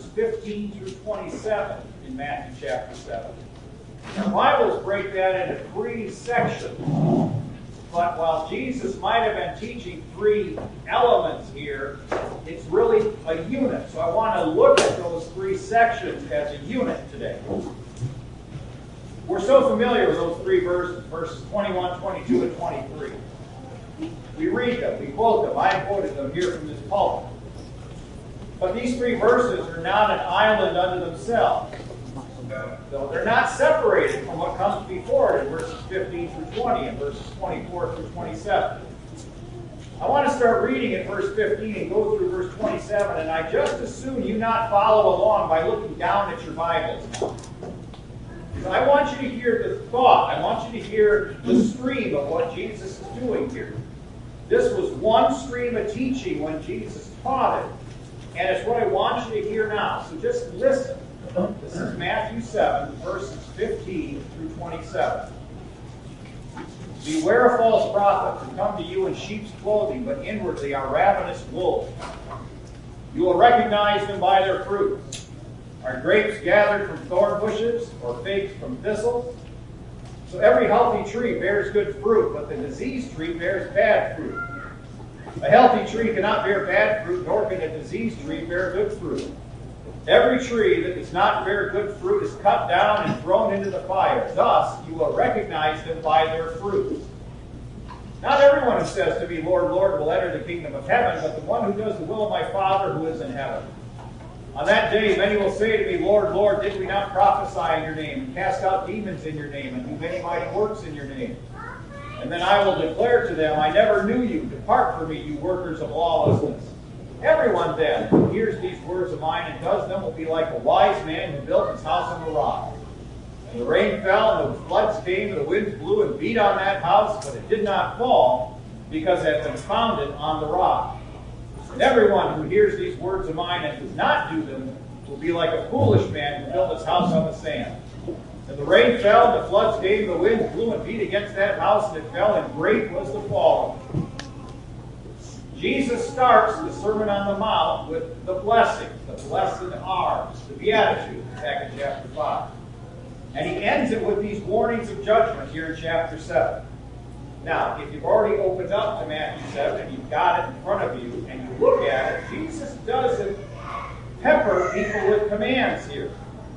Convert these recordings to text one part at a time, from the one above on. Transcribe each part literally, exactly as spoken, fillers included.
fifteen through twenty-seven in Matthew chapter seven. Our Bibles break that into three sections. But while Jesus might have been teaching three elements here, it's really a unit. So I want to look at those three sections as a unit today. We're so familiar with those three verses, verses twenty-one, twenty-two, and twenty-three. We read them, we quote them. I quoted them here from this pulpit. But these three verses are not an island unto themselves. So they're not separated from what comes before it in verses fifteen through twenty and verses twenty-four through twenty-seven. I want to start reading at verse fifteen and go through verse twenty-seven, and I just as soon you not follow along by looking down at your Bibles. I want you to hear the thought. I want you to hear the stream of what Jesus is doing here. This was one stream of teaching when Jesus taught it, and it's what I want you to hear now. So just listen. This is Matthew seven, verses fifteen through twenty-seven. Beware of false prophets who come to you in sheep's clothing, but inwardly are ravenous wolves. You will recognize them by their fruits. Are grapes gathered from thorn bushes, or figs from thistles? So every healthy tree bears good fruit, but the diseased tree bears bad fruit. A healthy tree cannot bear bad fruit, nor can a diseased tree bear good fruit. Every tree that does not bear good fruit is cut down and thrown into the fire. Thus you will recognize them by their fruits. Not everyone who says to me, Lord, Lord, will enter the kingdom of heaven, but the one who does the will of my Father who is in heaven. On that day many will say to me, Lord, Lord, did we not prophesy in your name, and cast out demons in your name, and do many mighty works in your name? And then I will declare to them, I never knew you. Depart from me, you workers of lawlessness. Everyone then who hears these words of mine and does them will be like a wise man who built his house on the rock. And the rain fell, and the floods came, and the winds blew and beat on that house, but it did not fall, because it had been founded on the rock. And everyone who hears these words of mine and does not do them will be like a foolish man who built his house on the sand. And the rain fell, and the floods came, the winds blew and beat against that house, and it fell, and great was the fall of it. Jesus starts the Sermon on the Mount with the blessings, the blessed are, the Beatitudes, back in chapter five. And he ends it with these warnings of judgment here in chapter seven. Now, if you've already opened up to Matthew seven and you've got it in front of you and you look at it, Jesus doesn't pepper people with commands here.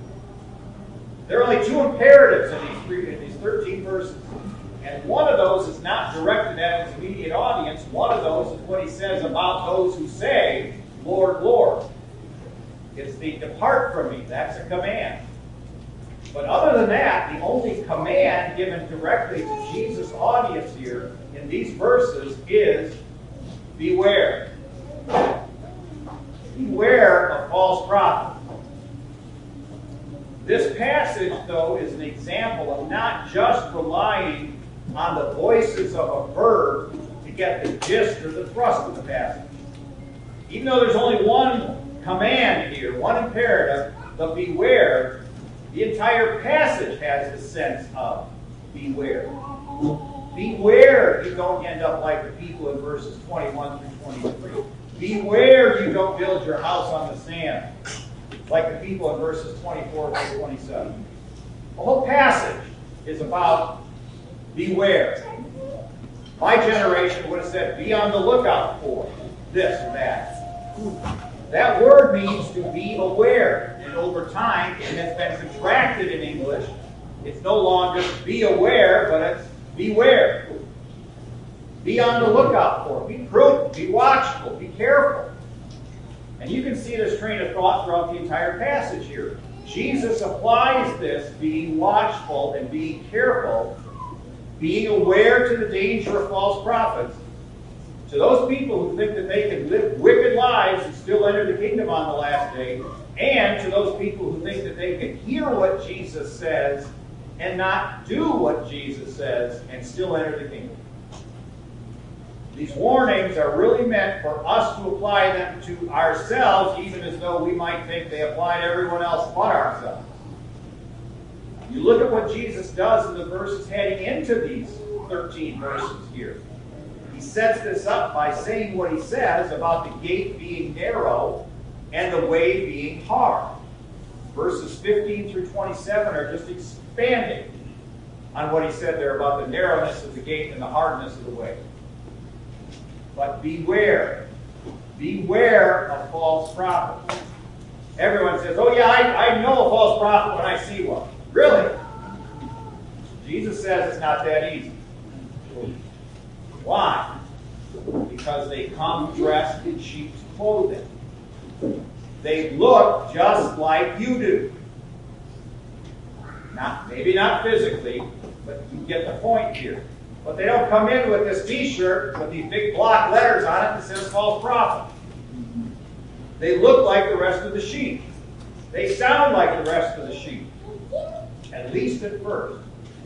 There are only two imperatives in these, three, in these thirteen verses. And one of those is not directed at his immediate audience. One of those is what he says about those who say, Lord, Lord. It's the depart from me. That's a command. But other than that, the only command given directly to Jesus' audience here in these verses is beware. Beware of false prophets. This passage, though, is an example of not just relying on the voices of a verb to get the gist or the thrust of the passage. Even though there's only one command here, one imperative, the beware, the entire passage has the sense of beware. Beware you don't end up like the people in verses twenty-one through twenty-three. Beware you don't build your house on the sand like the people in verses twenty-four through twenty-seven. The whole passage is about beware. My generation would have said, be on the lookout for this or that. That word means to be aware. And over time, it has been contracted in English. It's no longer be aware, but it's beware. Be on the lookout for. Be prudent. Be watchful. Be careful. And you can see this train of thought throughout the entire passage here. Jesus applies this being watchful and being careful, being aware to the danger of false prophets, to those people who think that they can live wicked lives and still enter the kingdom on the last day, and to those people who think that they can hear what Jesus says and not do what Jesus says and still enter the kingdom. These warnings are really meant for us to apply them to ourselves, even as though we might think they apply to everyone else but ourselves. You look at what Jesus does in the verses heading into these thirteen verses here. He sets this up by saying what he says about the gate being narrow and the way being hard. Verses fifteen through twenty-seven are just expanding on what he said there about the narrowness of the gate and the hardness of the way. But beware. Beware of false prophets. Everyone says, oh yeah, I, I know a false prophet when I see one. Really? Jesus says it's not that easy. Why? Because they come dressed in sheep's clothing. They look just like you do. Not, maybe not physically, but you get the point here. But they don't come in with this t-shirt with these big block letters on it that says false prophet. They look like the rest of the sheep. They sound like the rest of the sheep. At least at first.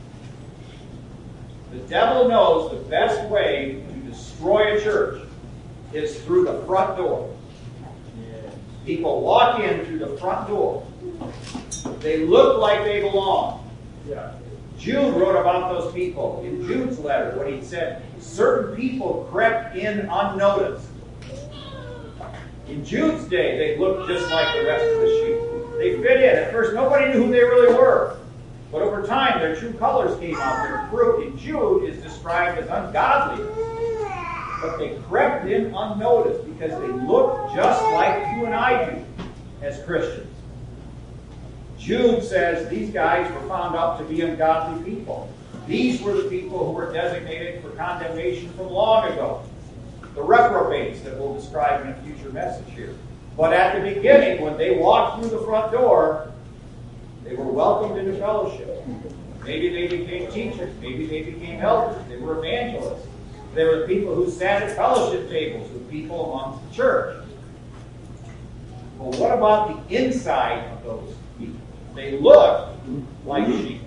The devil knows the best way to destroy a church is through the front door. People walk in through the front door. They look like they belong. Yeah. Jude wrote about those people in Jude's letter when he said certain people crept in unnoticed. In Jude's day, they looked just like the rest of the sheep. They fit in. At first, nobody knew who they really were. But over time, their true colors came out. Their fruit in Jude is described as ungodly. But they crept in unnoticed because they looked just like you and I do as Christians. Jude says these guys were found out to be ungodly people. These were the people who were designated for condemnation from long ago. The reprobates that we'll describe in a future message here. But at the beginning, when they walked through the front door, they were welcomed into fellowship. Maybe they became teachers. Maybe they became elders. They were evangelists. They were the people who sat at fellowship tables with people amongst the church. Well, what about the inside of those people? They look like sheep.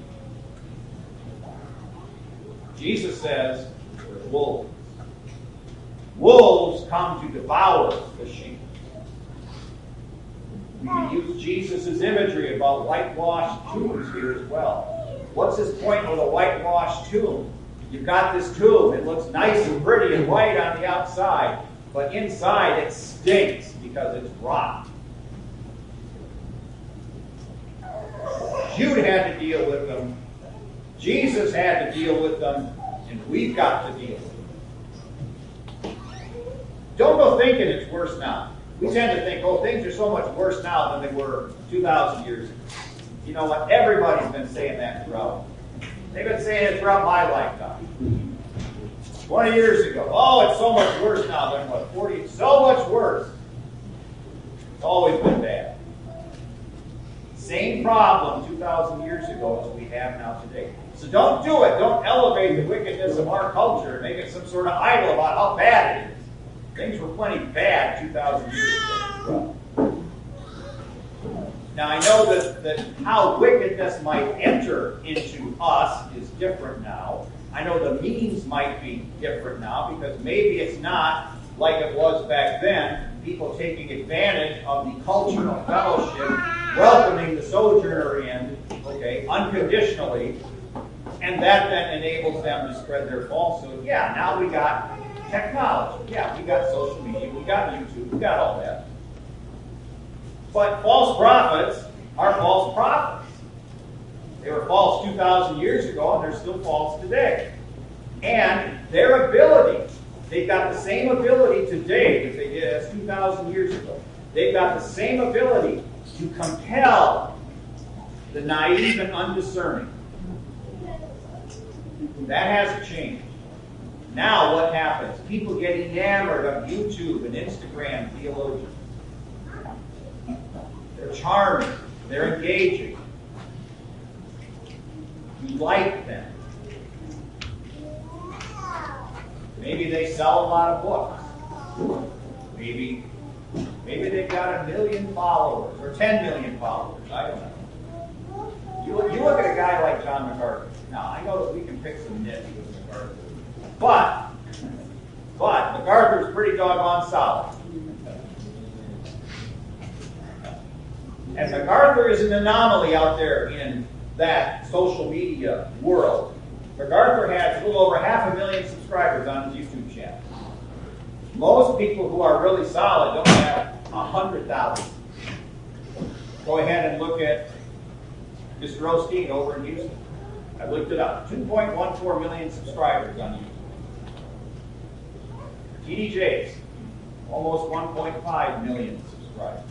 Jesus says they're wolves. Wolves come to devour the sheep. We can use Jesus' imagery about whitewashed tombs here as well. What's his point with a whitewashed tomb? You've got this tomb. It looks nice and pretty and white on the outside, but inside it stinks because it's rotten. Jude had to deal with them. Jesus had to deal with them, and we've got to deal with them. Don't go thinking it's worse now. We tend to think, oh, things are so much worse now than they were two thousand years ago. You know what? Everybody's been saying that throughout. They've been saying it throughout my lifetime. twenty years ago. Oh, it's so much worse now than what? forty? So much worse. It's always been bad. Same problem two thousand years ago as we have now today. So don't do it. Don't elevate the wickedness of our culture and make it some sort of idol about how bad it is. Things were plenty bad two thousand years ago. Now, I know that, that how wickedness might enter into us is different now. I know the means might be different now because maybe it's not like it was back then, people taking advantage of the cultural fellowship, welcoming the sojourner in, okay, unconditionally, and that then enables them to spread their falsehood. Yeah, now we got technology. Yeah, we got social media, we got YouTube, we got all that. But false prophets are false prophets. They were false two thousand years ago, and they're still false today. And their ability, they've got the same ability today that they did as two thousand years ago. They've got the same ability to compel the naive and undiscerning. That hasn't changed. Now what happens? People get enamored of YouTube and Instagram theologians. They're charming. They're engaging. You like them. Maybe they sell a lot of books. Maybe, maybe they've got a million followers or ten million followers. I don't know. You look, you look at a guy like John MacArthur. Now, I know that we can pick some nits with MacArthur. But, but MacArthur's pretty doggone solid. And MacArthur is an anomaly out there in that social media world. MacArthur has a little over half a million subscribers on his YouTube channel. Most people who are really solid don't have A hundred thousand. Go ahead and look at Mister Osteen over in Houston. I looked it up. two point one four million subscribers on YouTube. T D Jakes, almost one point five million subscribers.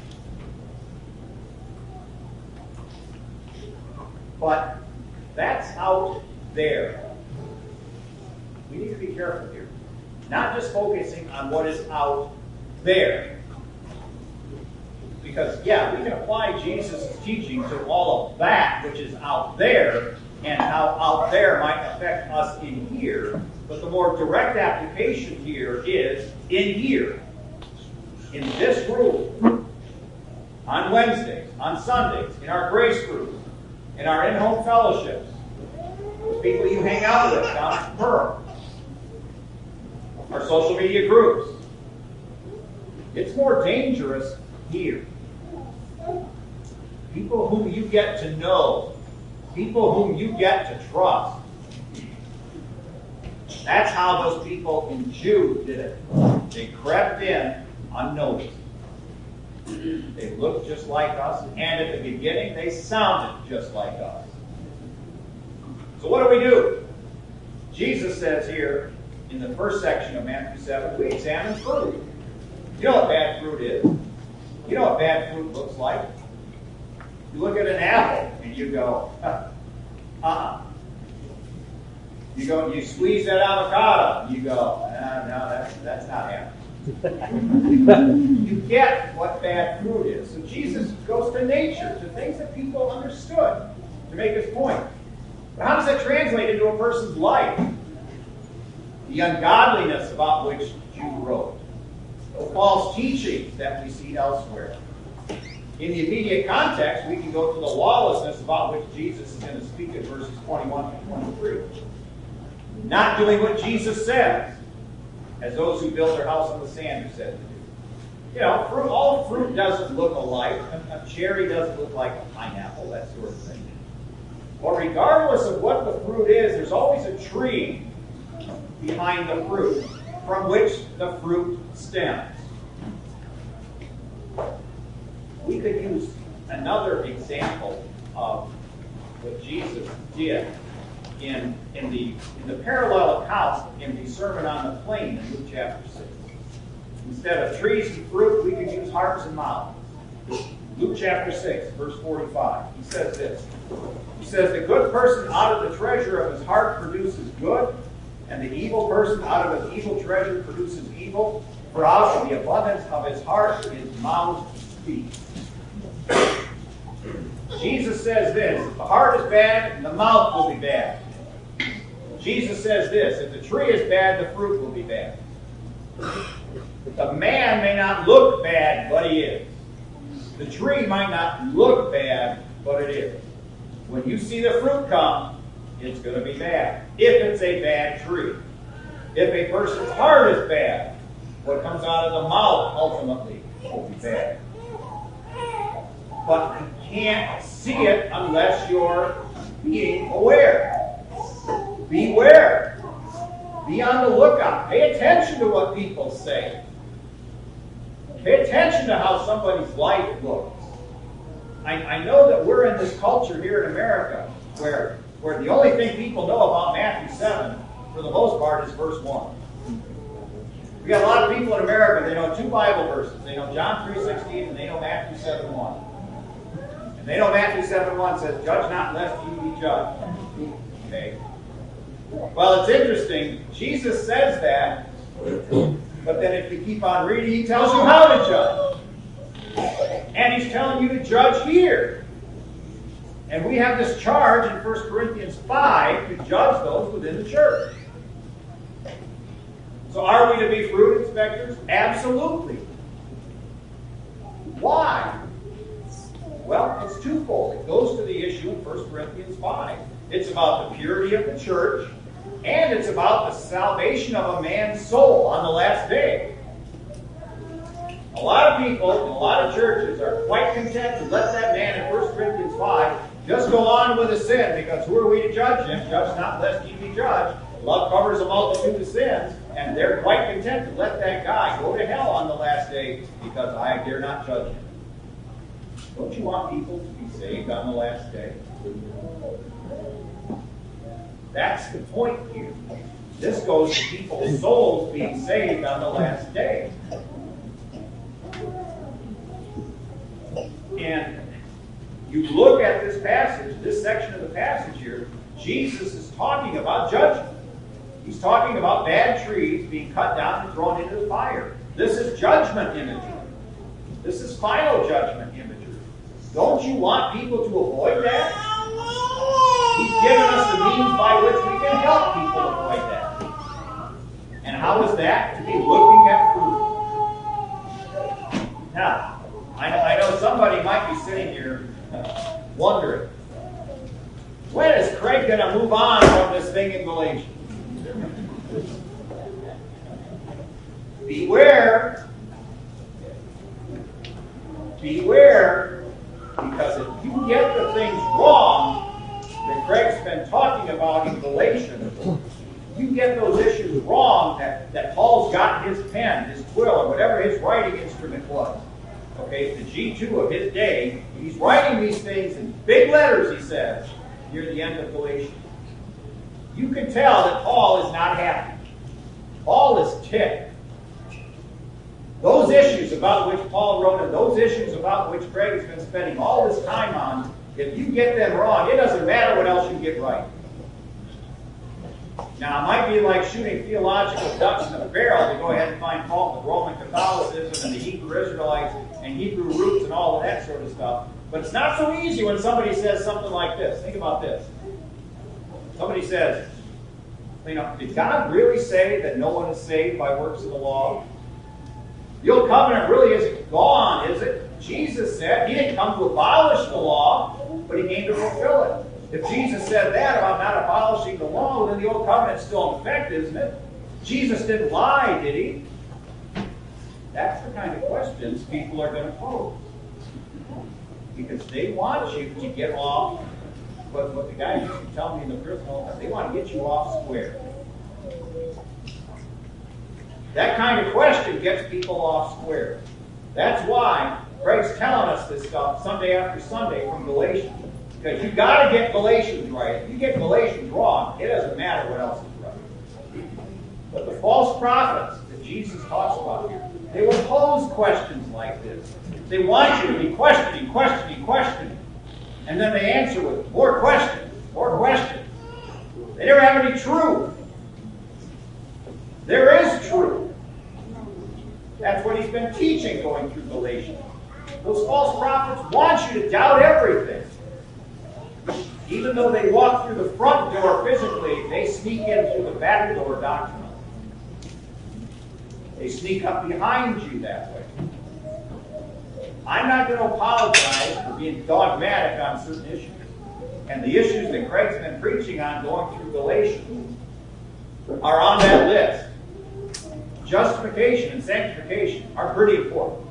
But that's out there. We need to be careful here. Not just focusing on what is out there. Because, yeah, we can apply Jesus' teaching to all of that which is out there and how out there might affect us in here. But the more direct application here is in here. In this room. On Wednesdays, on Sundays, in our grace groups, in our in-home fellowships, with people you hang out with down at Pearl, our social media groups. It's more dangerous here. People whom you get to know, people whom you get to trust. That's how those people in Jude did it. They crept in unnoticed. They looked just like us, and at the beginning they sounded just like us. So what do we do? Jesus says here in the first section of Matthew seven, we examine fruit. You know what bad fruit is. You know what bad fruit looks like. You look at an apple and you go, uh-uh. You go, you squeeze that avocado, and you go, no, no, that's, that's not happening. You get what bad fruit is. So Jesus goes to nature, to things that people understood, to make his point. But how does that translate into a person's life? The ungodliness about which Jude wrote. The false teachings that we see elsewhere. In the immediate context, we can go to the lawlessness about which Jesus is going to speak in verses twenty-one to twenty-three. Not doing what Jesus says, as those who build their house on the sand are said to do. You know, fruit, all fruit doesn't look alike. A, a cherry doesn't look like a pineapple, that sort of thing. But regardless of what the fruit is, there's always a tree behind the fruit from which the fruit stems. We could use another example of what Jesus did in, in, the, in the parallel account in the Sermon on the Plain in Luke chapter six. Instead of trees and fruit, we can use hearts and mouths. Luke chapter six, verse forty-five. He says this. He says, the good person out of the treasure of his heart produces good, and the evil person out of his evil treasure produces evil. For out of the abundance of his heart his mouth speaks. Jesus says this, if the heart is bad, the mouth will be bad. Jesus says this, if the tree is bad, the fruit will be bad. The man may not look bad, but he is. The tree might not look bad, but it is. When you see the fruit come, it's going to be bad. If it's a bad tree. If a person's heart is bad, what comes out of the mouth ultimately will be bad. But you can't see it unless you're being aware. Beware. Be on the lookout. Pay attention to what people say. Pay attention to how somebody's life looks. I, I know that we're in this culture here in America where, where the only thing people know about Matthew seven, for the most part, is verse one. We got a lot of people in America, they know two Bible verses. They know John three sixteen and they know Matthew seven one. And they know Matthew seven one says, judge not lest you be judged. Okay. Well, it's interesting. Jesus says that, but then if you keep on reading, he tells you how to judge. And he's telling you to judge here. And we have this charge in First Corinthians five to judge those within the church. So are we to be fruit inspectors? Absolutely. Why? Well, it's twofold. It goes to the issue in First Corinthians five. It's about the purity of the church, and it's about the salvation of a man's soul on the last day. A lot of people in a lot of churches are quite content to let that man in First Corinthians five just go on with his sin, because who are we to judge him? Judge not lest ye be judged. Love covers a multitude of sins. And they're quite content to let that guy go to hell on the last day because I dare not judge him. Don't you want people to be saved on the last day? That's the point here. This goes to people's souls being saved on the last day. And you look at this passage, this section of the passage here, Jesus is talking about judgment. He's talking about bad trees being cut down and thrown into the fire. This is judgment imagery. This is final judgment imagery. Don't you want people to avoid that? He's given us the means by which we can help people avoid that. And how is that? To be looking at fruit. Now, I, I know somebody might be sitting here uh, wondering, when is Craig going to move on from this thing in Galatians? Beware. Beware, because if you get the things wrong that Craig's been talking about in Galatians, you get those issues wrong that, that Paul's got in his pen, his quill, or whatever his writing instrument was. Okay, the G two of his day, he's writing these things in big letters, he says, near the end of Galatians. You can tell that Paul is not happy. Paul is ticked. Those issues about which Paul wrote and those issues about which Craig has been spending all this time on, if you get them wrong, it doesn't matter what else you get right. Now, it might be like shooting theological ducks in a barrel to go ahead and find fault with Roman Catholicism and the Hebrew Israelites and Hebrew roots and all of that sort of stuff. But it's not so easy when somebody says something like this. Think about this. Somebody says, you know, did God really say that no one is saved by works of the law? The old covenant really isn't gone, is it? Jesus said he didn't come to abolish the law, but he came to fulfill it. If Jesus said that about not abolishing the law, then the old covenant's still in effect, isn't it? Jesus didn't lie, did he? That's the kind of questions people are going to pose. Because they want you to get off, but what the guy used to tell me in the prison all the time, they want to get you off square. That kind of question gets people off square. That's why Craig's telling us this stuff Sunday after Sunday from Galatians. Because you've got to get Galatians right. If you get Galatians wrong, it doesn't matter what else is right. But the false prophets that Jesus talks about here, they will pose questions like this. They want you to be questioning, questioning, questioning. And then they answer with more questions, more questions. They never have any truth. There is truth. That's what he's been teaching going through Galatians. Those false prophets want you to doubt everything. Even though they walk through the front door physically, they sneak in through the back door doctrinally. They sneak up behind you that way. I'm not going to apologize for being dogmatic on certain issues. And the issues that Craig's been preaching on going through Galatians are on that list. Justification and sanctification are pretty important.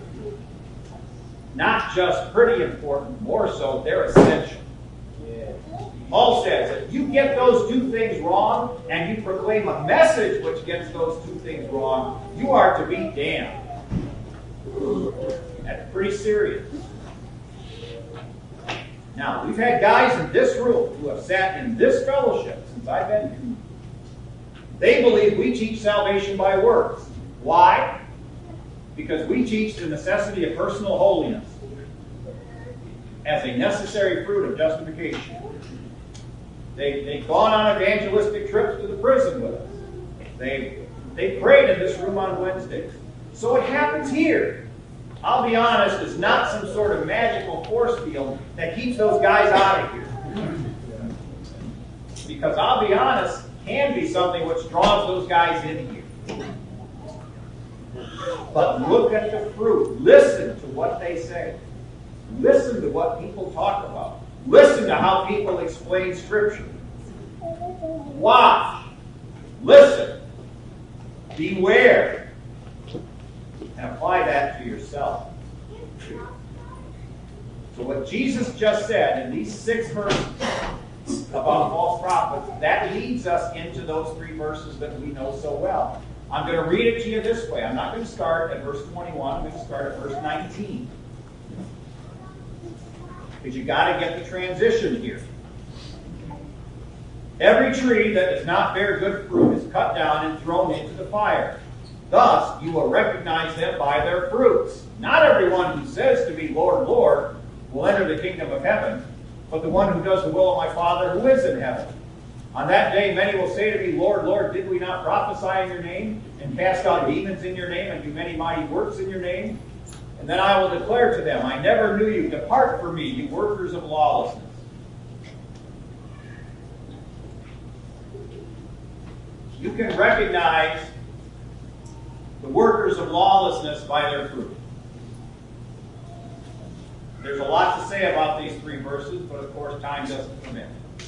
Not just pretty important, more so, they're essential. Paul says that if you get those two things wrong and you proclaim a message which gets those two things wrong, you are to be damned. That's pretty serious. Now, we've had guys in this room who have sat in this fellowship since I've been here. They believe we teach salvation by works. Why? Because we teach the necessity of personal holiness as a necessary fruit of justification. They, they've gone on evangelistic trips to the prison with us. They, they prayed in this room on Wednesdays. So what happens here, I'll be honest, is not some sort of magical force field that keeps those guys out of here. Because I'll be honest, can be something which draws those guys in here. But look at the fruit. Listen to what they say. Listen to what people talk about. Listen to how people explain Scripture. Watch. Listen. Beware. And apply that to yourself. So what Jesus just said in these six verses about false prophets, that leads us into those three verses that we know so well. I'm going to read it to you this way. I'm not going to start at verse twenty-one. I'm going to start at verse nineteen. Because you got to get the transition here. Every tree that does not bear good fruit is cut down and thrown into the fire. Thus you will recognize them by their fruits. Not everyone who says to me, Lord, Lord, will enter the kingdom of heaven, but the one who does the will of my Father who is in heaven. On that day many will say to me, Lord, Lord, did we not prophesy in your name, and cast out demons in your name, and do many mighty works in your name? And then I will declare to them, I never knew you. Depart from me, you workers of lawlessness. You can recognize the workers of lawlessness by their fruit. There's a lot to say about these three verses, but of course time doesn't permit.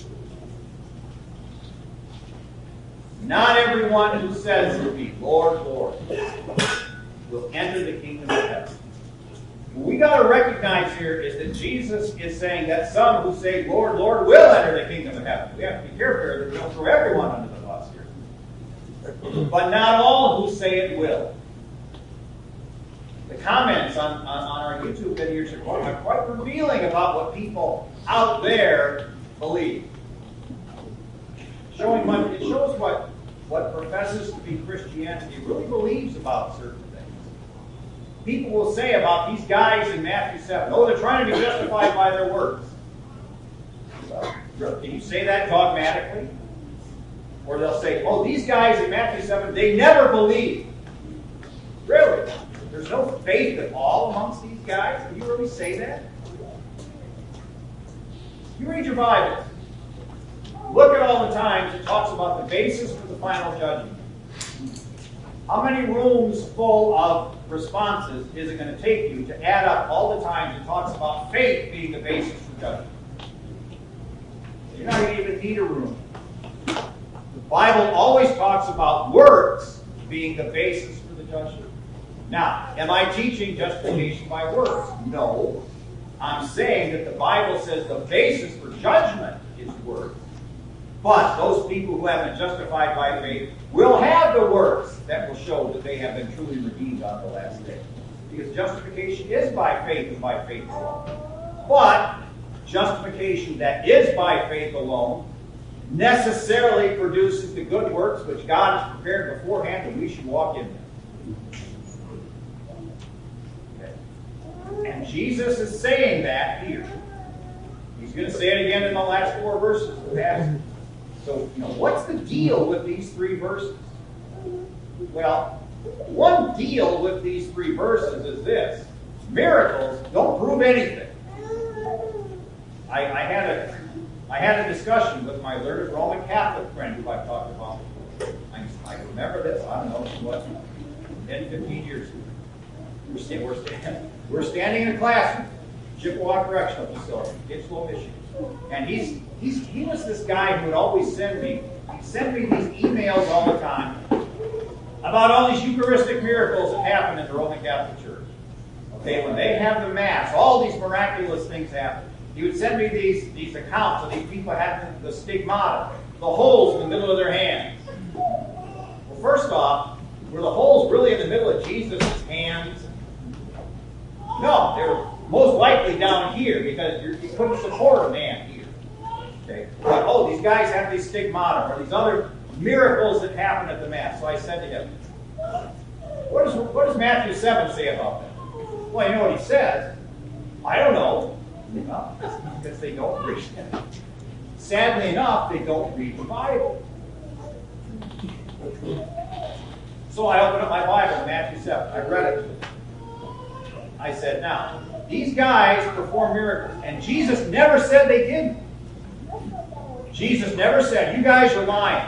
Not everyone who says to me, Lord, Lord, will enter the kingdom of heaven. What we got to recognize here is that Jesus is saying that some who say, Lord, Lord, will enter the kingdom of heaven. We have to be careful here that we don't throw everyone under the bus here. But not all who say it will. The comments on, on, on our YouTube videos are quite, are quite revealing about what people out there believe. Showing what, it shows what, what professes to be Christianity really believes about certain things. People will say about these guys in Matthew seven, oh, they're trying to be justified by their works. Can you say that dogmatically? Or they'll say, oh, these guys in Matthew seven, they never believe. Really? There's no faith at all amongst these guys? Can you really say that? You read your Bibles. Look at all the times it talks about the basis for the final judgment. How many rooms full of responses is it going to take you to add up all the times it talks about faith being the basis for judgment? You're not going to even need a room. The Bible always talks about works being the basis for the judgment. Now, am I teaching justification by works? No. I'm saying that the Bible says the basis for judgment is works. But those people who have been justified by faith will have the works that will show that they have been truly redeemed on the last day. Because justification is by faith and by faith alone. But justification that is by faith alone necessarily produces the good works which God has prepared beforehand that we should walk in them. Okay. And Jesus is saying that here. He's going to say it again in the last four verses of the passage. So, you know, what's the deal with these three verses? Well, one deal with these three verses is this. Miracles don't prove anything. I, I, had a, I had a discussion with my learned Roman Catholic friend who I've talked about. I, I remember this, I don't know, what, ten, fifteen years ago. We're, sta- we're, sta- we're standing in a classroom, Chippewa Correctional Facility, Kitchelow, Michigan. And he's, he's, he was this guy who would always send me, he'd send me these emails all the time about all these Eucharistic miracles that happen in the Roman Catholic Church. Okay, when they have the Mass, all these miraculous things happen. He would send me these, these accounts of these people having the stigmata, the holes in the middle of their hands. Well, first off, were the holes really in the middle of Jesus' hands? No, they were most likely down here because you're, you couldn't support a man here. Okay, but oh, these guys have these stigmata or these other miracles that happen at the Mass. So I said to him, what does, what does Matthew seven say about that? Well, you know what he says. I don't know. Well, because they don't read it. Sadly enough, they don't read the Bible. So I opened up my Bible, Matthew seven. I read it. I said, now, these guys perform miracles, and Jesus never said they didn't. Jesus never said, you guys are lying.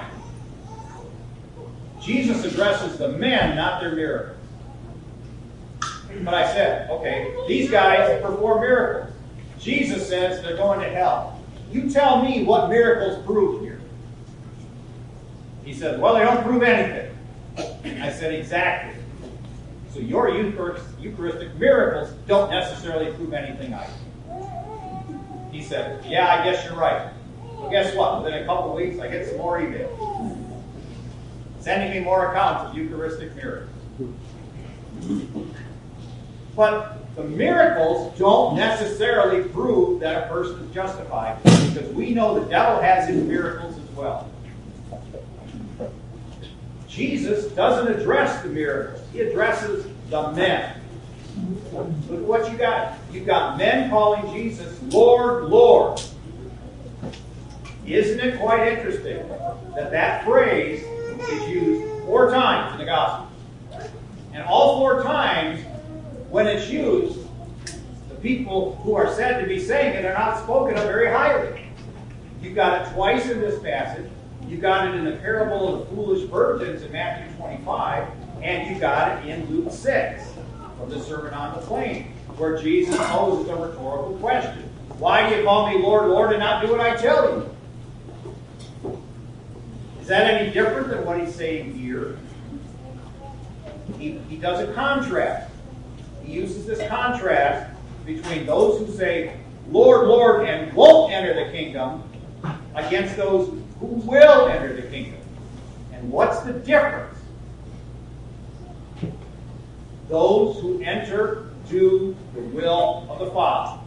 Jesus addresses the men, not their miracles. But I said, okay, these guys perform miracles. Jesus says they're going to hell. You tell me what miracles prove here. He said, well, they don't prove anything. I said, exactly. So your Eucharistic miracles don't necessarily prove anything either. He said, yeah, I guess you're right. Well, guess what? Within a couple of weeks, I get some more emails sending me more accounts of Eucharistic miracles. But the miracles don't necessarily prove that a person is justified, because we know the devil has his miracles as well. Jesus doesn't address the miracles. He addresses the men. Look at what you got. You've got men calling Jesus Lord, Lord. Isn't it quite interesting that that phrase is used four times in the Gospel? And all four times, when it's used, the people who are said to be saying it are not spoken of very highly. You've got it twice in this passage. You got it in the parable of the foolish virgins in Matthew twenty-five, and you got it in Luke six from the Sermon on the Plain, where Jesus poses a rhetorical question. Why do you call me Lord, Lord, and not do what I tell you? Is that any different than what he's saying here? He, he does a contrast. He uses this contrast between those who say, Lord, Lord, and won't enter the kingdom, against those who will enter the kingdom. And what's the difference? Those who enter do the will of the Father.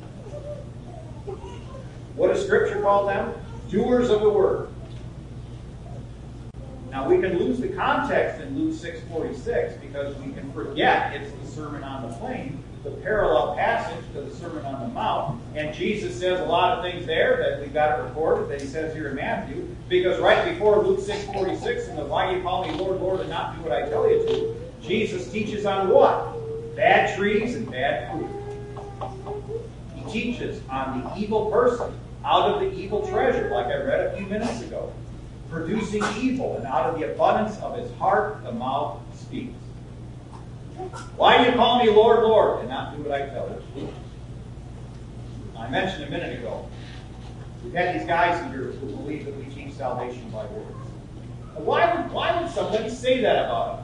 What does Scripture call them? Doers of the word. Now we can lose the context in Luke six forty-six because we can forget it's the Sermon on the Plain, the parallel passage to the Sermon on the Mount, and Jesus says a lot of things there that we've got it recorded that he says here in Matthew, because right before Luke six forty-six and the why you call me Lord, Lord, and not do what I tell you to, Jesus teaches on what? Bad trees and bad fruit. He teaches on the evil person out of the evil treasure, like I read a few minutes ago, producing evil, and out of the abundance of his heart the mouth speaks. Why do you call me Lord, Lord, and not do what I tell you? I mentioned a minute ago, we've had these guys here who believe that we teach salvation by words. Why would, why would somebody say that about us?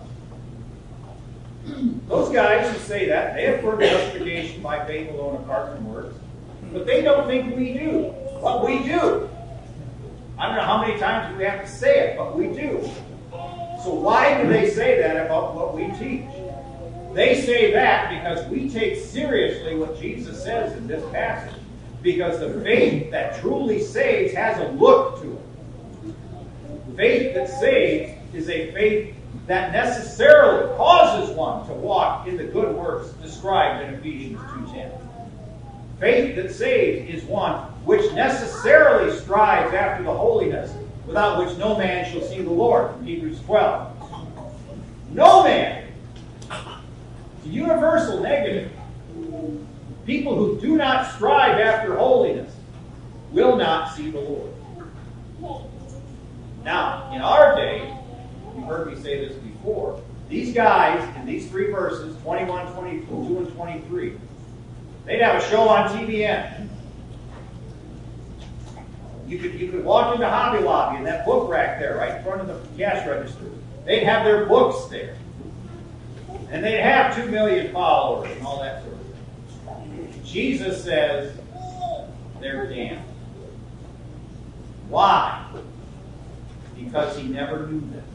Those guys who say that, they affirm justification by faith alone apart from works, but they don't think we do. But we do. I don't know how many times we have to say it, but we do. So why do they say that about what we teach? They say that because we take seriously what Jesus says in this passage. Because the faith that truly saves has a look to it. Faith that saves is a faith that necessarily causes one to walk in the good works described in Ephesians two ten. Faith that saves is one which necessarily strives after the holiness without which no man shall see the Lord, from Hebrews twelve. No man. It's a universal negative. People who do not strive after holiness will not see the Lord. Now, in our day, you've heard me say this before, these guys in these three verses, twenty-one, twenty-two, and twenty-three, they'd have a show on T V N. You could, you could walk into Hobby Lobby and that book rack there right in front of the cash register. They'd have their books there. And they'd have two million followers and all that sort of thing. Jesus says they're damned. Why? Because he never knew them.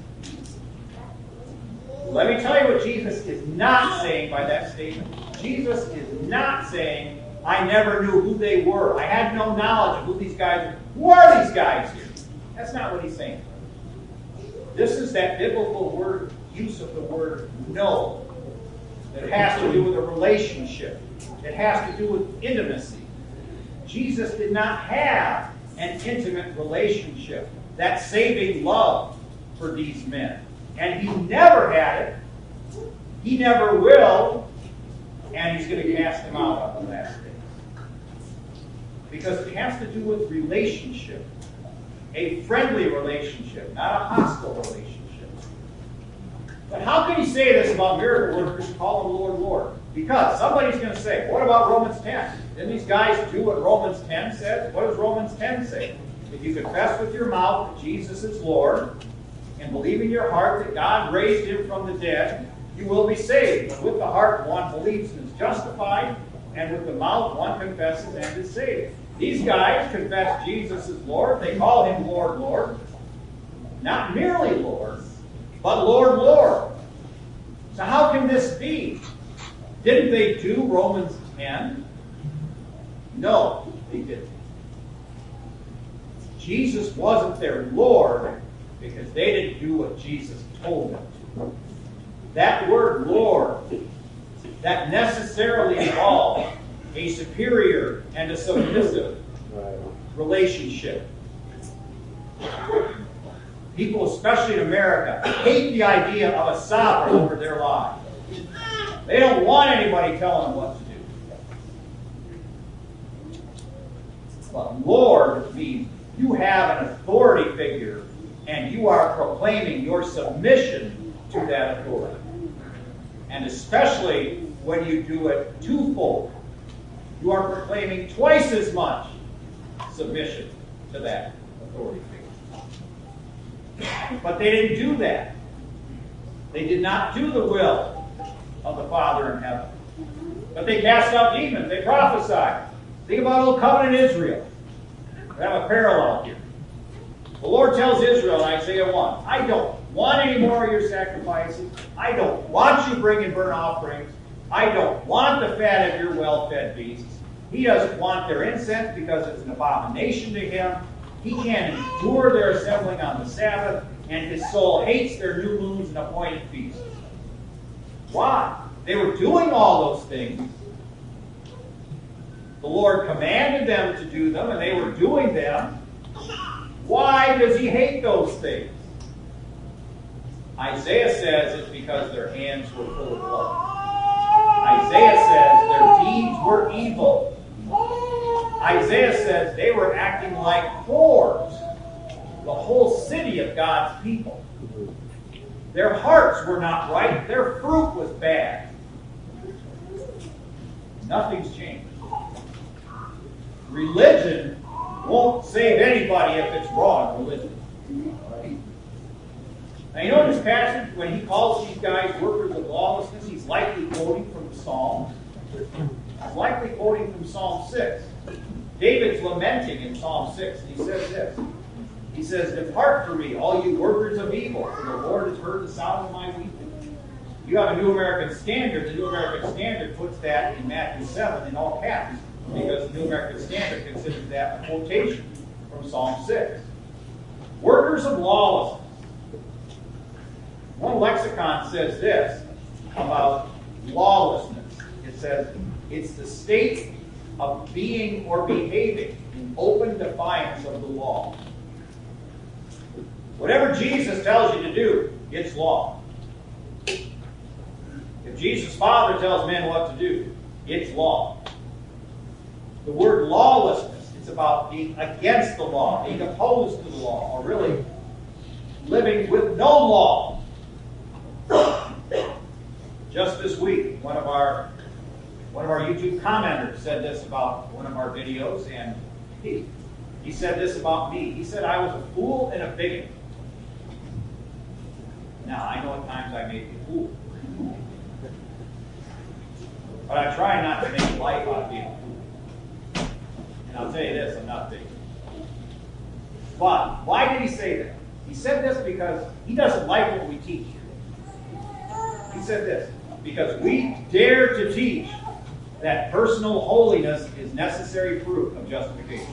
Let me tell you what Jesus is not saying by that statement. Jesus is not saying, I never knew who they were. I had no knowledge of who these guys were. Who are these guys here? That's not what he's saying. This is that biblical word, use of the word know. That has to do with a relationship. It has to do with intimacy. Jesus did not have an intimate relationship, that saving love for these men. And he never had it. He never will. And he's going to cast them out on the last day. Because it has to do with relationship. A friendly relationship, not a hostile relationship. But how can he say this about miracle workers and call them Lord, Lord? Because somebody's going to say, what about Romans ten? Didn't these guys do what Romans ten says? What does Romans ten say? If you confess with your mouth that Jesus is Lord, and believe in your heart that God raised him from the dead, you will be saved. And with the heart one believes and is justified, and with the mouth one confesses and is saved. These guys confess Jesus is Lord. They call him Lord, Lord. Not merely Lord, but Lord, Lord. So how can this be? Didn't they do Romans ten? No, they didn't. Jesus wasn't their Lord because they didn't do what Jesus told them to. That word Lord, that necessarily involved a superior and a submissive relationship. People, especially in America, hate the idea of a sovereign over their lives. They don't want anybody telling them what to do. But Lord means you have an authority figure and you are proclaiming your submission to that authority. And especially when you do it twofold, you are proclaiming twice as much submission to that authority figure. But they didn't do that. They did not do the will of the Father in heaven. But they cast out demons. They prophesied. Think about Old Covenant Israel. We have a parallel here. The Lord tells Israel in Isaiah one, I don't want any more of your sacrifices. I don't want you bringing burnt offerings. I don't want the fat of your well-fed beasts. He doesn't want their incense because it's an abomination to him. He can't endure their assembling on the Sabbath, and his soul hates their new moons and appointed feasts. Why? They were doing all those things. The Lord commanded them to do them, and they were doing them. Why does he hate those things? Isaiah says it's because their hands were full of blood. Isaiah says their deeds were evil. Isaiah says they were acting like whores, the whole city of God's people. Their hearts were not right. Their fruit was bad. Nothing's changed. Religion won't save anybody if it's wrong religion. Now you know in this passage, when he calls these guys workers of lawlessness, he's likely quoting from the Psalms. He's likely quoting from Psalm six. David's lamenting in Psalm six, and he says this. He says, depart from me, all you workers of evil, for the Lord has heard the sound of my weeping. You have a New American Standard. The New American Standard puts that in Matthew seven in all caps, because the New American Standard considers that a quotation from Psalm six. Workers of lawlessness. One lexicon says this about lawlessness. It says, it's the state of being or behaving in open defiance of the law. Whatever Jesus tells you to do, it's law. If Jesus' Father tells men what to do, it's law. The word lawlessness, it's about being against the law, being opposed to the law, or really living with no law. Just this week, one of our one of our YouTube commenters said this about one of our videos, and he, he said this about me. He said I was a fool and a bigot. Now, I know at times I may be a fool. But I try not to make life out of being a fool. And I'll tell you this, I'm not big. But why did he say that? He said this because he doesn't like what we teach. He said this, because we dare to teach that personal holiness is necessary proof of justification.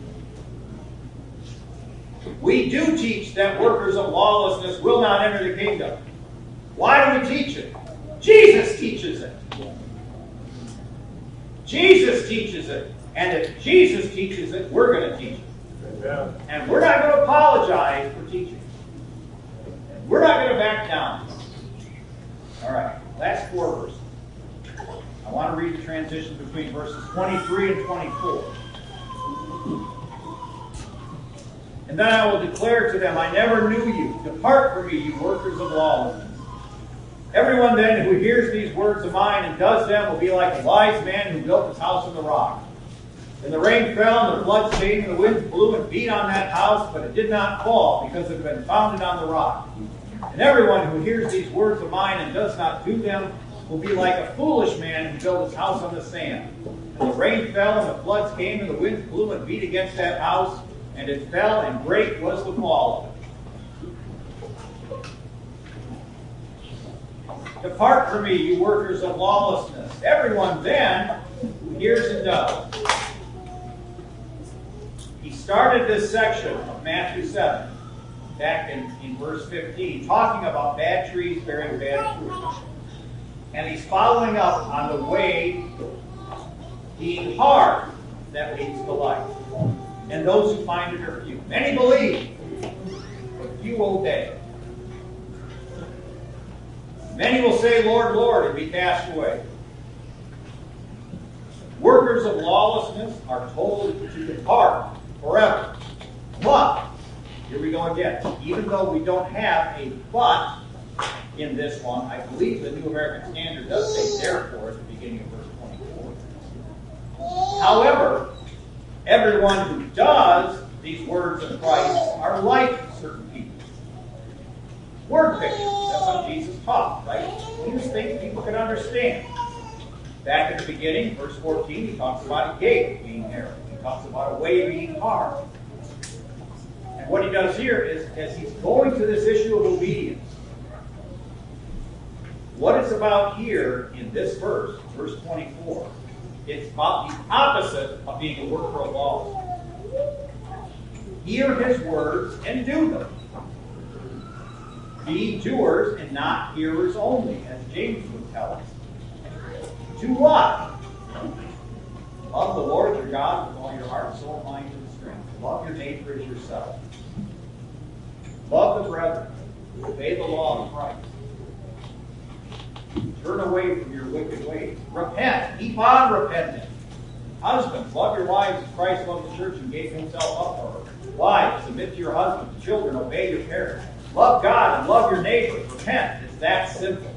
We do teach that workers of lawlessness will not enter the kingdom. Why do we teach it? Jesus teaches it. Jesus teaches it. And if Jesus teaches it, we're going to teach it. Amen. And we're not going to apologize for teaching it. And we're not going to back down. All right, last four verses. I want to read the transition between verses twenty-three and twenty-four. And then I will declare to them, I never knew you. Depart from me, you workers of lawlessness. Everyone then who hears these words of mine and does them will be like a wise man who built his house on the rock. And the rain fell, and the floods came, and the winds blew and beat on that house, but it did not fall, because it had been founded on the rock. And everyone who hears these words of mine and does not do them will be like a foolish man who built his house on the sand. And the rain fell, and the floods came, and the winds blew and beat against that house, and it fell, and great was the fall of it. Depart from me, you workers of lawlessness. Everyone then who hears and does. He started this section of Matthew seven, back in, in verse fifteen, talking about bad trees bearing bad fruit. And he's following up on the way being hard that leads to life. And those who find it are few. Many believe, but few obey. Many will say, Lord, Lord, and be cast away. Workers of lawlessness are told to depart forever. But, here we go again. Even though we don't have a but in this one, I believe the New American Standard does say therefore at the beginning of verse twenty-four. However, everyone who does these words of Christ are like certain people. Word pictures. That's how Jesus taught, right? He just thinks people can understand. Back at the beginning, verse fourteen, he talks about a gate being narrow. He talks about a way being hard. And what he does here is, as he's going to this issue of obedience, what it's about here in this verse, verse twenty-four, it's about the opposite of being a worker of law. Hear his words and do them. Be doers and not hearers only, as James would tell us. Do what? Love the Lord your God with all your heart, soul, mind, and strength. Love your neighbor as yourself. Love the brethren. Obey the law of Christ. Turn away from your wicked ways. Repent. Keep on repenting. Husbands, love your wives as Christ loved the church and gave himself up for her. Wives, submit to your husbands. Children, obey your parents. Love God and love your neighbor. Repent. It's that simple.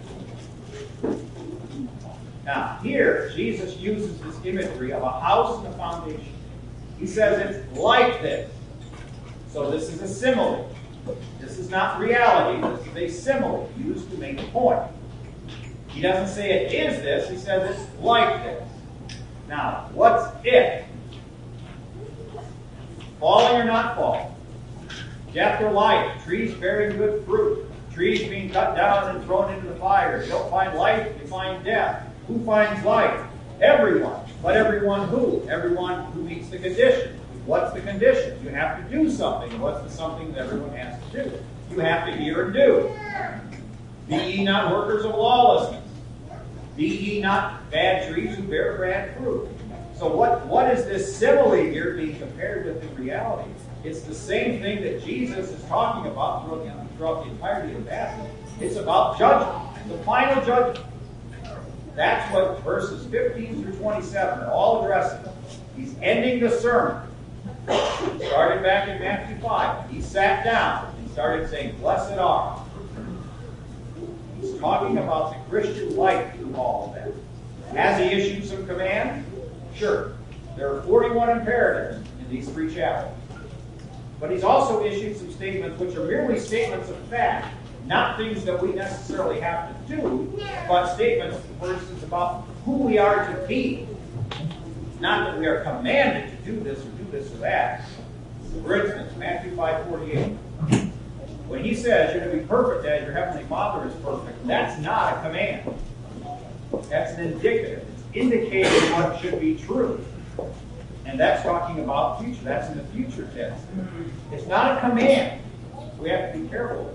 Now, here, Jesus uses this imagery of a house and a foundation. He says it's like this. So this is a simile. This is not reality. This is a simile used to make a point. He doesn't say it is this. He says it's like this. Now, what's it? Falling or not falling? Death or life? Trees bearing good fruit? Trees being cut down and thrown into the fire? You don't find life, you find death. Who finds life? Everyone. But everyone who? Everyone who meets the condition. What's the condition? You have to do something. What's the something that everyone has to do? You have to hear and do. Be ye not workers of lawlessness. Be ye not bad trees who bear bad fruit. So what, what is this simile here being compared with in reality? It's the same thing that Jesus is talking about throughout the, throughout the entirety of the passage. It's about judgment. The final judgment. That's what verses fifteen through twenty-seven are all addressing. He's ending the sermon. He started back in Matthew five. He sat down and started saying, blessed are. He's talking about the Christian life through all of that. Has he issued some commands? Sure. There are forty-one imperatives in these three chapters. But he's also issued some statements which are merely statements of fact, not things that we necessarily have to do, but statements, for instance, about who we are to be. Not that we are commanded to do this or do this or that. For instance, Matthew five forty-eight. When he says you're to be perfect as your heavenly Father is perfect, that's not a command. That's an indicative. It's indicating what should be true. And that's talking about future. That's in the future tense. It's not a command. We have to be careful.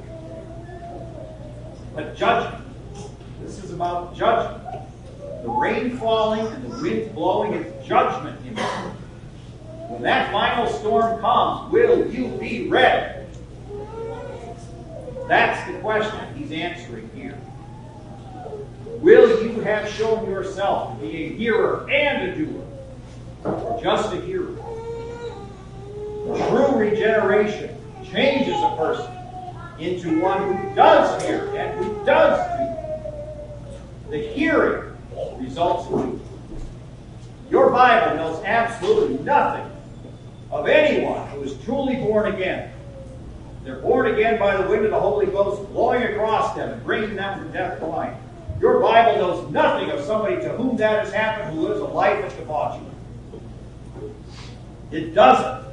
But judgment. This is about judgment. The rain falling and the wind blowing is judgment in it. When that final storm comes, will you be ready? That's the question he's answering here. Will you have shown yourself to be a hearer and a doer? Or just a hearer? True regeneration changes a person into one who does hear and who does do. The hearing results in doing. Your Bible knows absolutely nothing of anyone who is truly born again. They're born again by the wind of the Holy Ghost blowing across them and bringing them from death to life. Your Bible knows nothing of somebody to whom that has happened who lives a life of debauchery. It doesn't.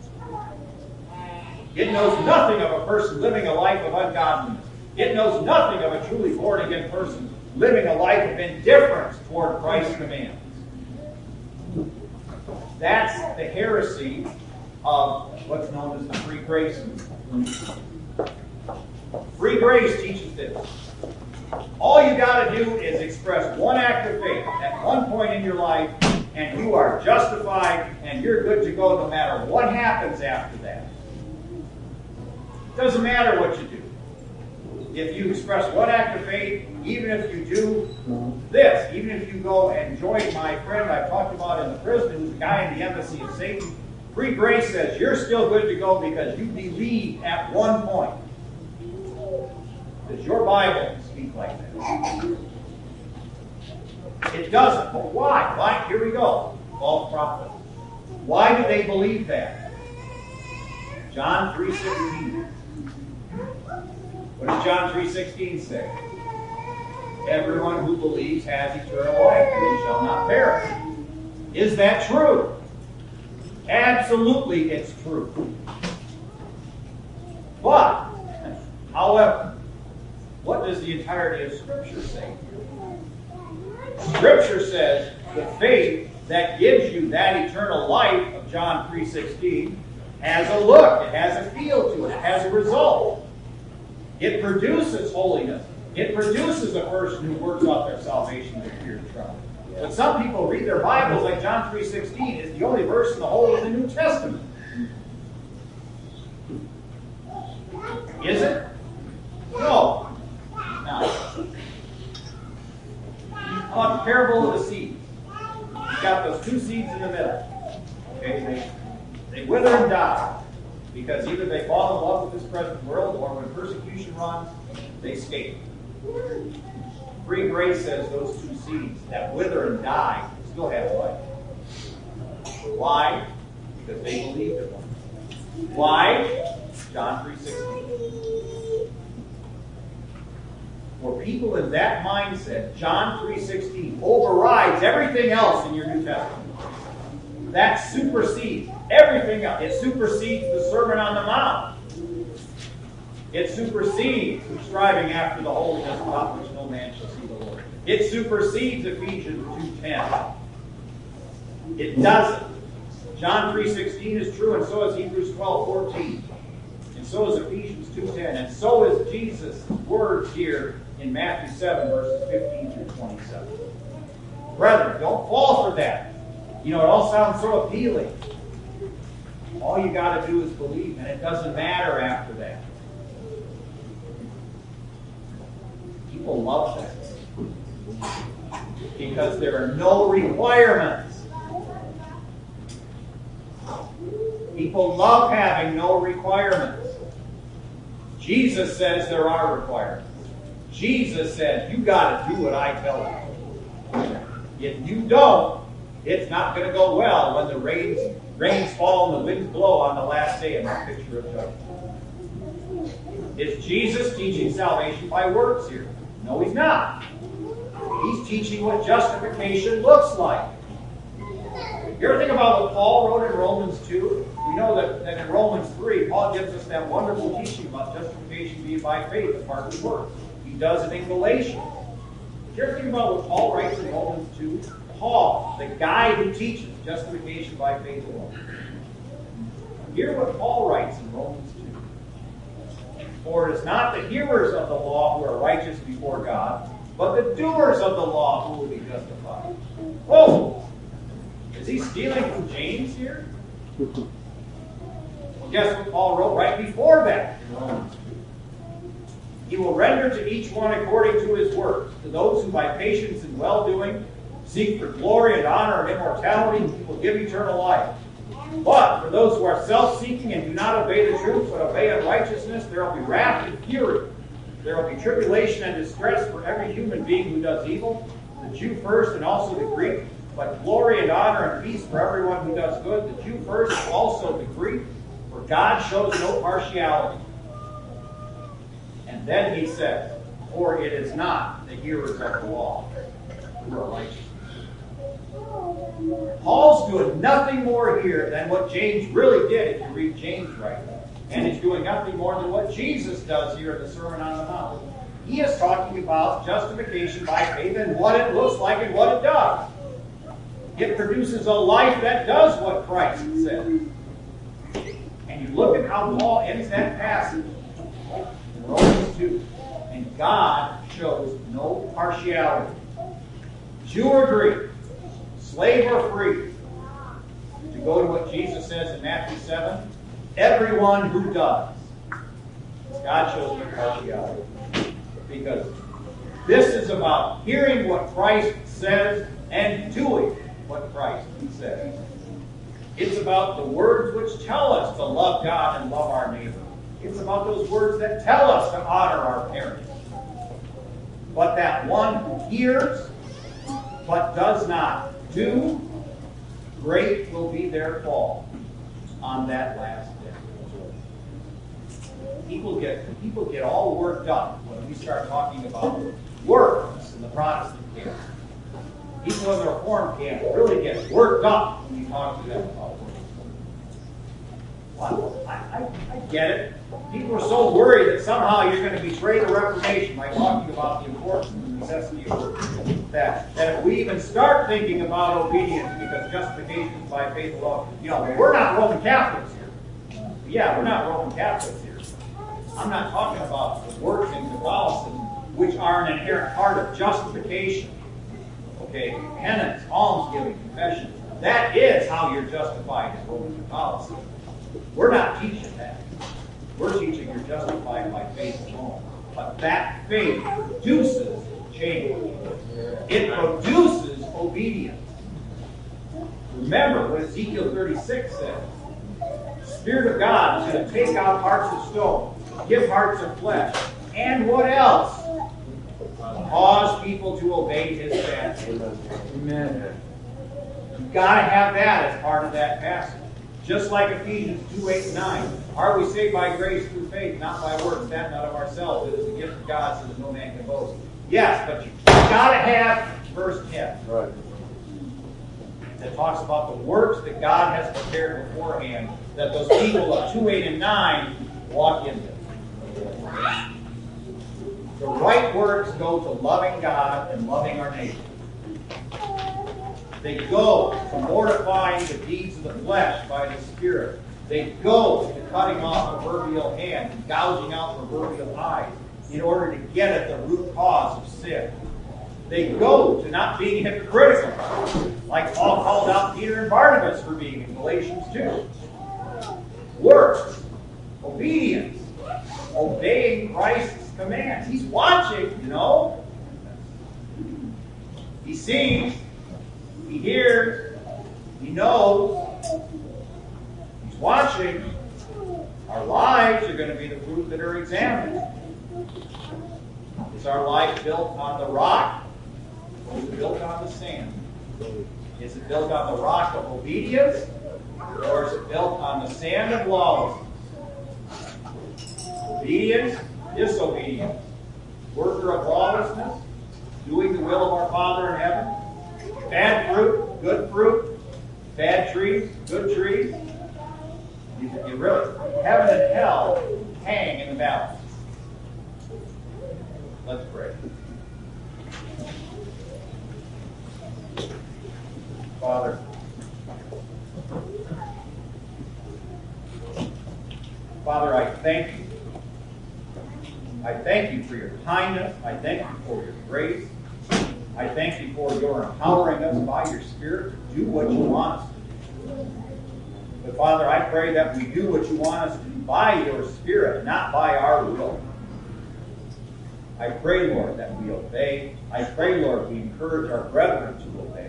It knows nothing of a person living a life of ungodliness. It knows nothing of a truly born-again person living a life of indifference toward Christ's commands. That's the heresy of what's known as the free grace movement. Free grace teaches this. All you got to do is express one act of faith at one point in your life, and you are justified, and you're good to go no matter what happens after that. It doesn't matter what you do. If you express one act of faith, even if you do this, even if you go and join my friend I talked about in the prison, who's a guy in the embassy of Satan, free grace says you're still good to go because you believe at one point. Does your Bible speak like that? It doesn't. But why? Why? Here we go. False prophet. Why do they believe that? John three sixteen. What does John three sixteen say? Everyone who believes has eternal life, and they shall not perish. Is that true? Absolutely, it's true. But, however, what does the entirety of Scripture say? Scripture says the faith that gives you that eternal life of John three sixteen has a look, it has a feel to it, it has a result. It produces holiness. It produces a person who works out their salvation with fear and trembling. But some people read their Bibles like John three sixteen is the only verse in the whole of the New Testament. Is it? No. Now, how about the parable of the seeds? You've got those two seeds in the middle. Okay, they, they wither and die. Because either they fall in love with this present world, or when persecution runs, they escape. Free grace says those two seeds that wither and die still have life. Why? Because they believed in one. Why? John three sixteen. For people in that mindset, John three sixteen overrides everything else in your New Testament. That supersedes everything else. It supersedes the Sermon on the Mount. It supersedes striving after the holiness without which no man shall see the Lord. It supersedes Ephesians two ten. It doesn't. John three sixteen is true, and so is Hebrews twelve fourteen. And so is Ephesians two ten. And so is Jesus' words here in Matthew seven, verses fifteen through twenty-seven. Brethren, don't fall for that. You know, it all sounds so appealing. All you got to do is believe, and it doesn't matter after that. People love that. Because there are no requirements. People love having no requirements. Jesus says there are requirements. Jesus said, you got to do what I tell you. If you don't, it's not going to go well when the rains, rains fall and the winds blow on the last day in that picture of judgment. Is Jesus teaching salvation by works here? No, he's not. He's teaching what justification looks like. You ever think about what Paul wrote in Romans two? We know that, that in Romans three, Paul gives us that wonderful teaching about justification being by faith apart from works. He does it in Galatians. Did you ever think about what Paul writes in Romans two? Paul, the guy who teaches justification by faith alone. Hear what Paul writes in Romans two. For it is not the hearers of the law who are righteous before God, but the doers of the law who will be justified. Whoa! Is he stealing from James here? Well, guess what Paul wrote right before that in Romans two. He will render to each one according to his works. To those who by patience and well-doing seek for glory and honor and immortality, he will give eternal life. But for those who are self-seeking and do not obey the truth, but obey unrighteousness, there will be wrath and fury. There will be tribulation and distress for every human being who does evil, the Jew first and also the Greek, but glory and honor and peace for everyone who does good, the Jew first and also the Greek, for God shows no partiality. And then he says, for it is not the hearers of the law who are righteous. Paul's doing nothing more here than what James really did, if you read James right. And he's doing nothing more than what Jesus does here in the Sermon on the Mount. He is talking about justification by faith and what it looks like and what it does. It produces a life that does what Christ said. And you look at how Paul ends that passage in Romans two. And God shows no partiality. Jew or Greek, slave or free. To go to what Jesus says in Matthew seven, everyone who does. God shows no partiality. Because this is about hearing what Christ says and doing what Christ says. It's about the words which tell us to love God and love our neighbor. It's about those words that tell us to honor our parents. But that one who hears but does not do, great will be their fall on that last day. People get, people get all worked up when we start talking about works in the Protestant camp. People in the Reformed camp really get worked up when you talk to them about works. Well, I, I, I get it. People are so worried that somehow you're going to betray the Reformation by talking about the importance and the necessity of works. That, that if we even start thinking about obedience because justification is by faith alone, you know, we're not Roman Catholics here. Yeah, we're not Roman Catholics here. I'm not talking about the works in Catholicism, which are an inherent part of justification. Okay, penance, almsgiving, confession. That is how you're justified in Roman Catholicism. We're not teaching that. We're teaching you're justified by faith alone. But that faith produces change. It produces obedience. Remember what Ezekiel thirty-six says. The Spirit of God is going to take out hearts of stone, give hearts of flesh, and what else? Cause people to obey His statutes. Amen. You've got to have that as part of that passage. Just like Ephesians two, eight, and nine. Are we saved by grace through faith, not by works, that not of ourselves? It is the gift of God, so that no man can boast. Yes, but you've got to have verse ten. Right. That talks about the works that God has prepared beforehand, that those people of two, eight, and nine walk into. The right works go to loving God and loving our neighbor. They go to mortifying the deeds of the flesh by the Spirit. They go to cutting off proverbial hands and gouging out proverbial eyes in order to get at the root cause of sin. They go to not being hypocritical, like Paul called out Peter and Barnabas for being in Galatians two. Works, obedience, obeying Christ's commands. He's watching, you know. He sees, he hears, he knows. He's watching. Our lives are going to be the fruit that are examined. Is our life built on the rock, or is it built on the sand? Is it built on the rock of obedience, or is it built on the sand of lawlessness? Obedience, disobedience. Worker of lawlessness, doing the will of our Father in heaven. Bad fruit, good fruit. Bad trees, good trees. You, you really, heaven and hell hang in the balance. Let's pray. Father, Father, I thank you. I thank you for your kindness. I thank you for your grace. I thank you for your empowering us by your Spirit to do what you want us to do. But Father, I pray that we do what you want us to do by your Spirit, not by our will. I pray, Lord, that we obey. I pray, Lord, we encourage our brethren to obey.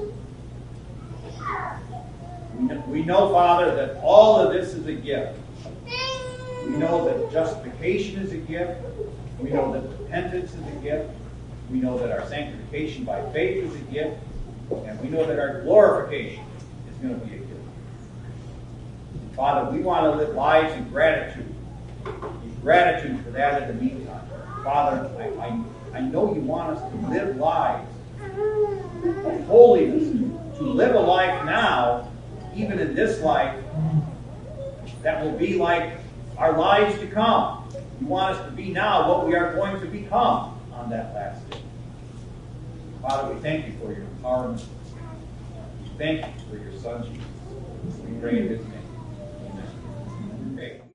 We know, Father, that all of this is a gift. We know that justification is a gift. We know that repentance is a gift. We know that our sanctification by faith is a gift. And we know that our glorification is going to be a gift. Father, we want to live lives in gratitude. In gratitude for that in the meantime. Father, I, I, I know you want us to live lives of holiness, to live a life now, even in this life, that will be like our lives to come. You want us to be now what we are going to become on that last day. Father, we thank you for your empowerment. We thank you for your Son, Jesus. We pray in his name.